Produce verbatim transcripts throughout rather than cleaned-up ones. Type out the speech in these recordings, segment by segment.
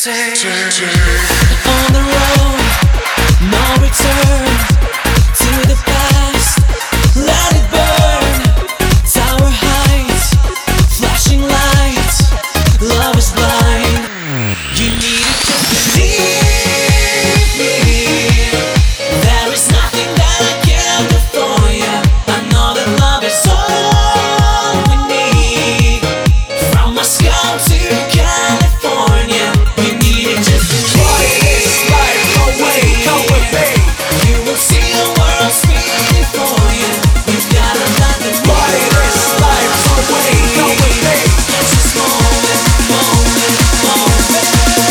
say. On the road, no return to the past. Let it burn. Tower heights, flashing lights. Love is blind. You need to just believe me. There is nothing that I can't do for you. I know that love is all we need. From Moscow to California, you need to just believe. This life, no way, come with me. You will see the world spinning for you. You gotta let the Body, this life, no way, come with me. It's this moment, moment, moment.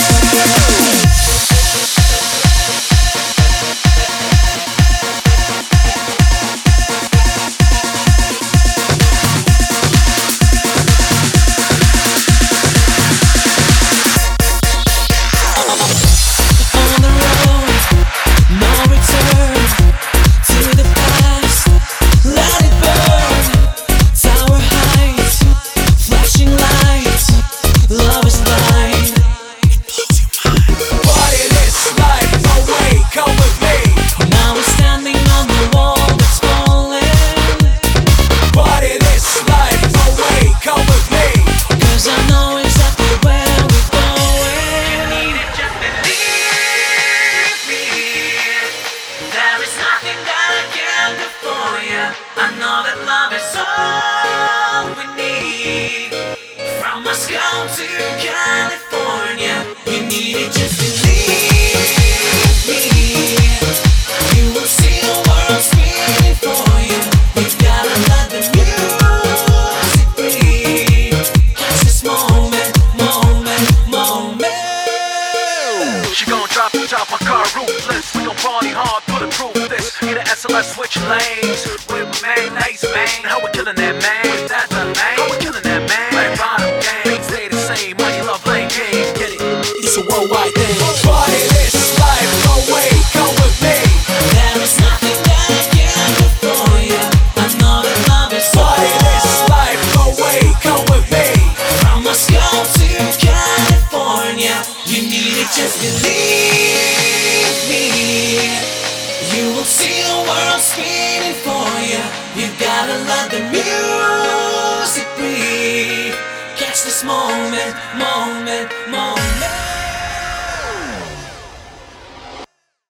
On the road, no return to the past. Let it burn. Tower heights, flashing lights. Love is blind. Body, this life, no way, come with me. Now we're standing on the wall that's falling. Body, this life, no way, come with me. 'Cause I know exactly where we're going. There is nothing that I can do for you. I know that love is all we need. From Moscow to California, you need to just believe me. You will see the world spinning for you. You gotta let the music breathe. Catch this moment, moment, moment. She gon' drop the top my car ruthless. We gon' party hard, bulletproof this. Get an S L S switch lanes. With my man, nice man. How we killin' that man? That's the name. How we killin' that man? Like bottom game. Things stay the same. Money, love, lane game. Get it? It's a worldwide thing. Body, this life, no way, come with me. There is nothing that I can do for you. I know that love is Body, this life, no way, come with me. from Moscow to California. You need to just believe me. You will see the world spinning for you. You gotta let the music breathe. Catch this moment, moment, moment.